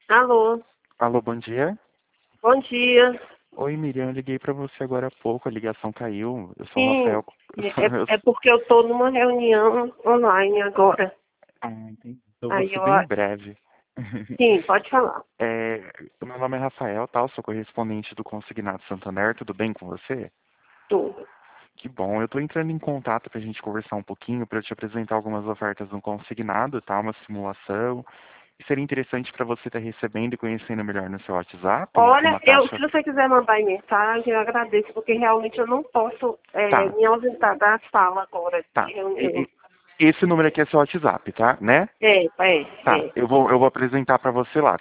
Alô, Alô, bom dia. bom dia. Oi, Miriam, eu liguei pra você agora há pouco, a ligação caiu. Eu sou o Sim, Rafael. é porque eu estou numa reunião online agora. Ah, entendi. Eu vou Aí ser eu, bem breve. sim, pode falar. É, o meu nome é Rafael, tá? Eu sou correspondente do Consignado Santander. Tudo bem com você? Tudo. Que bom. Eu tô entrando em contato pra gente conversar um pouquinho, pra eu te apresentar algumas ofertas no Consignado, tá? Uma simulação. E seria interessante pra você estar recebendo e conhecendo melhor no seu WhatsApp Olha, uma se taxa. você quiser mandar em mensagem, eu agradeço, porque realmente eu não posso Tá, me ausentar da sala agora de tá. reunião. Esse número aqui é seu WhatsApp, tá? Né? É, é, Tá, é. eu vou apresentar para você lá.